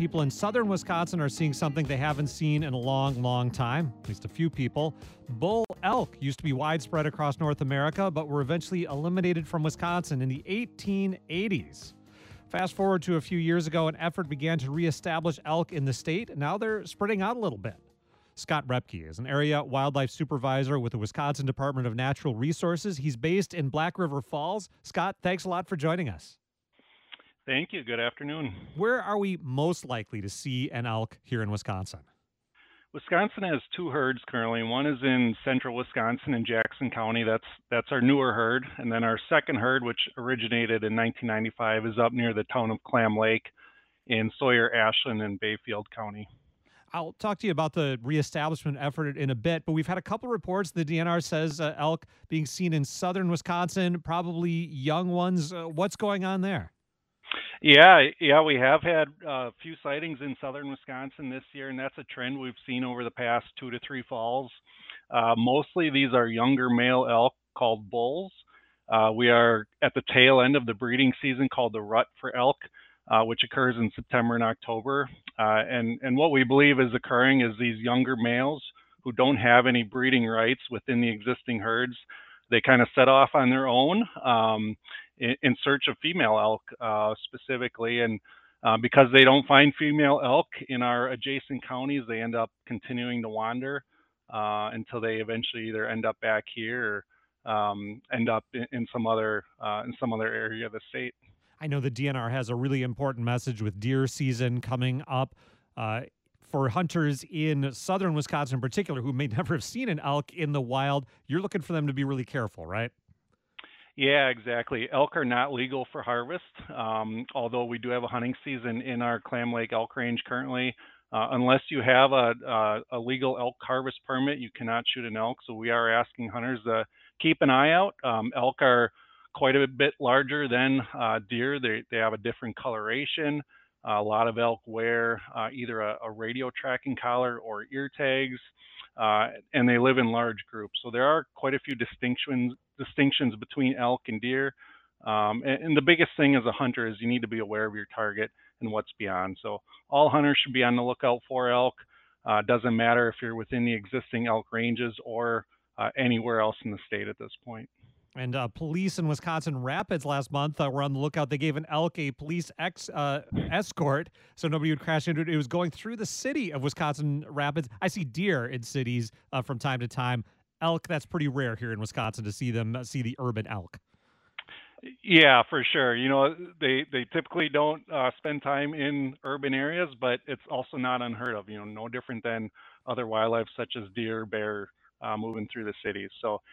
people in southern Wisconsin are seeing something they haven't seen in a long, long time, at least a few people. Bull elk used to be widespread across North America, but were eventually eliminated from Wisconsin in the 1880s. Fast forward to a few years ago, an effort began to reestablish elk in the state. Now they're spreading out a little bit. Scott Repke is an area wildlife supervisor with the Wisconsin Department of Natural Resources. He's based in Black River Falls. Scott, thanks a lot for joining us. Thank you. Good afternoon. Where are we most likely to see an elk here in Wisconsin? Wisconsin has two herds currently. One is in central Wisconsin in Jackson County. That's our newer herd. And then our second herd, which originated in 1995, is up near the town of Clam Lake in Sawyer, Ashland, and Bayfield County. I'll talk to you about the reestablishment effort in a bit, but we've had a couple reports. The DNR says elk being seen in southern Wisconsin, probably young ones. What's going on there? Yeah, we have had a few sightings in southern Wisconsin this year, and that's a trend we've seen over the past 2 to 3 falls. Mostly these are younger male elk called bulls. We are at the tail end of the breeding season called the rut for elk, which occurs in September and October. And what we believe is occurring is these younger males who don't have any breeding rights within the existing herds, they kind of set off on their own in search of female elk specifically. And because they don't find female elk in our adjacent counties, they end up continuing to wander until they eventually either end up back here or end up in some other area of the state. I know the DNR has a really important message with deer season coming up. For hunters in southern Wisconsin in particular who may never have seen an elk in the wild, you're looking for them to be really careful, right? Yeah, exactly. Elk are not legal for harvest, although we do have a hunting season in our Clam Lake elk range currently. Unless you have a legal elk harvest permit, you cannot shoot an elk. So we are asking hunters to keep an eye out. Elk are quite a bit larger than deer. They have a different coloration. A lot of elk wear either a radio tracking collar or ear tags, and they live in large groups. So there are quite a few distinctions between elk and deer. And the biggest thing as a hunter is you need to be aware of your target and what's beyond. So all hunters should be on the lookout for elk. Doesn't matter if you're within the existing elk ranges or anywhere else in the state at this point. And police in Wisconsin Rapids last month were on the lookout. They gave an elk a police escort so nobody would crash into it. It was going through the city of Wisconsin Rapids. I see deer in cities from time to time. Elk, that's pretty rare here in Wisconsin to see the urban elk. Yeah, for sure. You know, they typically don't spend time in urban areas, but it's also not unheard of. You know, no different than other wildlife such as deer, bear moving through the cities. So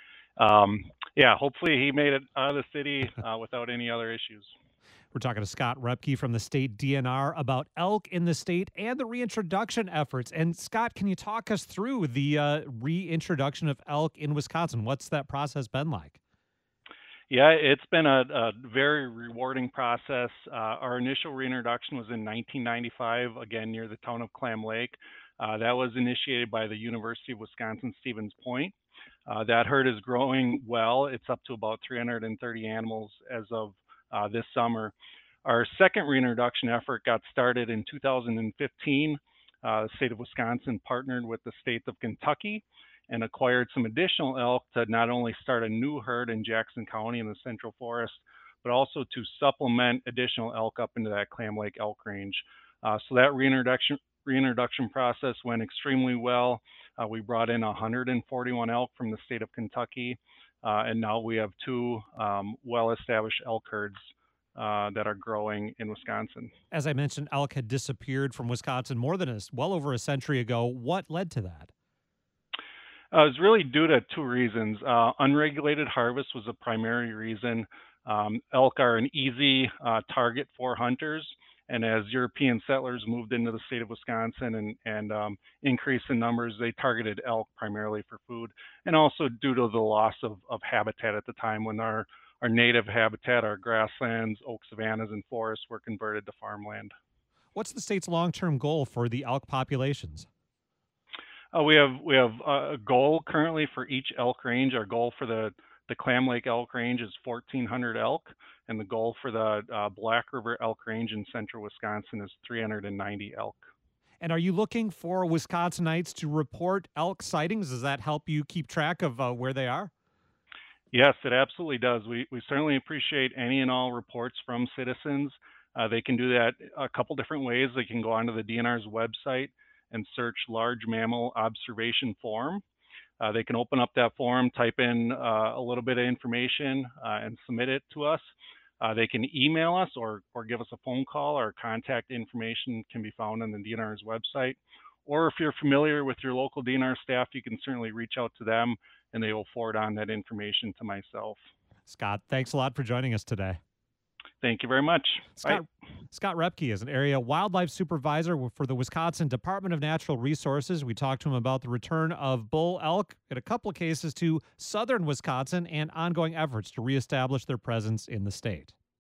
yeah, hopefully he made it out of the city without any other issues. We're talking to Scott Repke from the state DNR about elk in the state and the reintroduction efforts. And Scott, can you talk us through the reintroduction of elk in Wisconsin? What's that process been like? Yeah, it's been a very rewarding process. Our initial reintroduction was in 1995, again near the town of Clam Lake. That was initiated by the University of Wisconsin-Stevens Point. That herd is growing well. It's up to about 330 animals as of this summer. Our second reintroduction effort got started in 2015. The state of Wisconsin partnered with the state of Kentucky and acquired some additional elk to not only start a new herd in Jackson County in the Central Forest, but also to supplement additional elk up into that Clam Lake elk range. So that reintroduction process went extremely well. We brought in 141 elk from the state of Kentucky, and now we have 2 well-established elk herds that are growing in Wisconsin. As I mentioned, elk had disappeared from Wisconsin well over a century ago. What led to that? It was really due to 2 reasons. Unregulated harvest was a primary reason. Elk are an easy target for hunters. And as European settlers moved into the state of Wisconsin and increased in numbers, they targeted elk primarily for food, and also due to the loss of habitat at the time when our native habitat, our grasslands, oak savannas, and forests were converted to farmland. What's the state's long-term goal for the elk populations? We have a goal currently for each elk range. Our goal for the The Clam Lake Elk Range is 1,400 elk, and the goal for the Black River Elk Range in central Wisconsin is 390 elk. And are you looking for Wisconsinites to report elk sightings? Does that help you keep track of where they are? Yes, it absolutely does. We certainly appreciate any and all reports from citizens. They can do that a couple different ways. They can go onto the DNR's website and search Large Mammal Observation Form. They can open up that form, type in a little bit of information, and submit it to us. They can email us or give us a phone call. Our contact information can be found on the DNR's website. Or if you're familiar with your local DNR staff, you can certainly reach out to them and they will forward on that information to myself. Scott, thanks a lot for joining us today. Thank you very much. Scott, Scott Repke is an area wildlife supervisor for the Wisconsin Department of Natural Resources. We talked to him about the return of bull elk in a couple of cases to southern Wisconsin and ongoing efforts to reestablish their presence in the state.